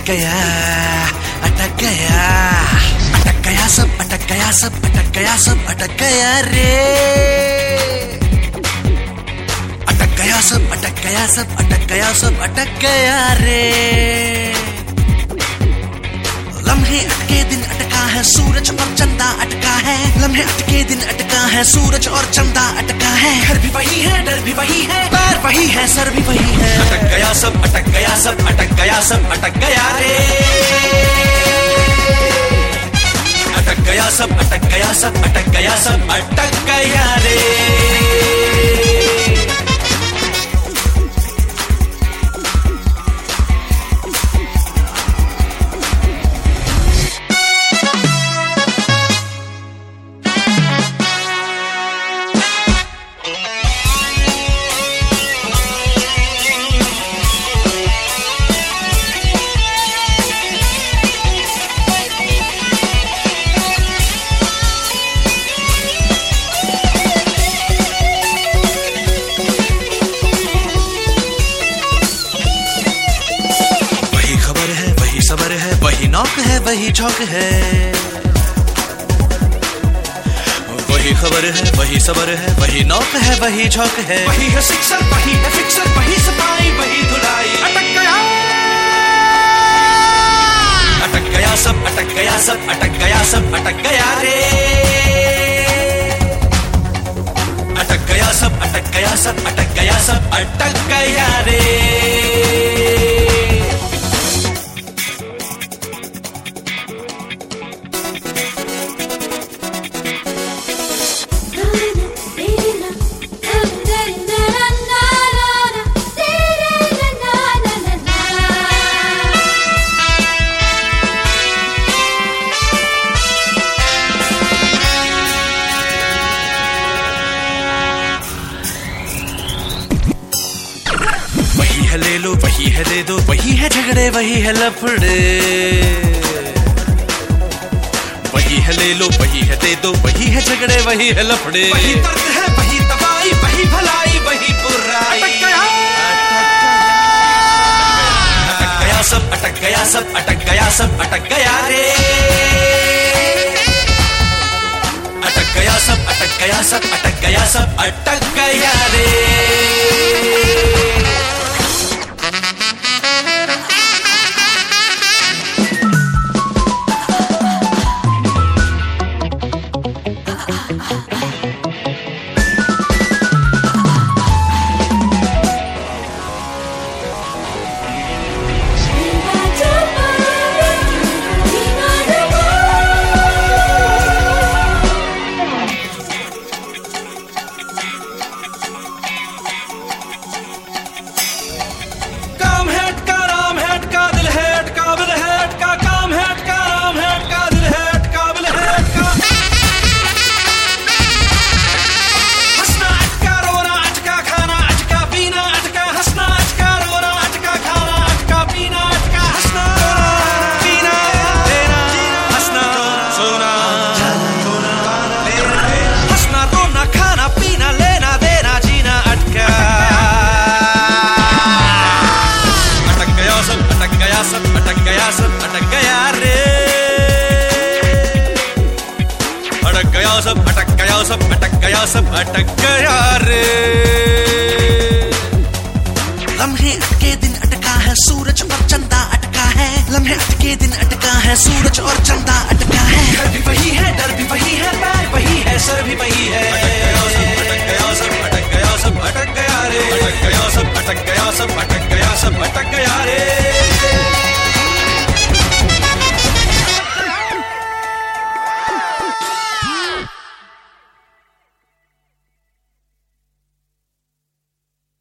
गया, अटक गया, अटक गया सब, अटक गया सब, अटक गया सब, अटक गया रे। अटक गया सब, अटक गया सब, अटक गया सब, अटक गया रे। लम्हे अटके दिन अटका है, सूरज और चंदा अटका है। लम्हे अटके दिन अटका है, सूरज और चंदा अटका है। घर भी वही है, डर भी वही है, पैर वही है, सर भी वही है। अटक गया सब, अटक गया सब, अटक गया सब, अटक गया रे। अटक गया सब, अटक गया सब, अटक गया सब, अटक गया रे। सबर है, वही नौक है, वही झोंक है। वही खबर है, वही सबर है, वही नौक है, वही झोंक है। वही है सिक्सर, वही है फिक्सर, वही सफाई, वही धुलाई। अटक गया, अटक गया सब, अटक गया सब, अटक गया सब, अटक गया रे। अटक गया सब, अटक गया सब, अटक गया सब, अटक गया रे। ले लो, वही है दे दो, वही है झगड़े, वही है लफड़े। वही है ले लो, वही है दे दो, वही है झगड़े, वही है लफड़े। वही दर्द है, वही तबाही, वही भलाई, वही बुराई। अटक गया, अटक गया सब, अटक गया सब, अटक गया सब, अटक गया रे। अटक गया सब, अटक गया सब, अटक गया सब, अटक गया रे। अटक गया सब, अटक गया रे। अटक गया सब, अटक गया सब, अटक गया सब, अटक गया रे। लम्हे अटके दिन अटका है, सूरज और चंदा अटका है। लम्हे अटके दिन अटका है, सूरज और चंदा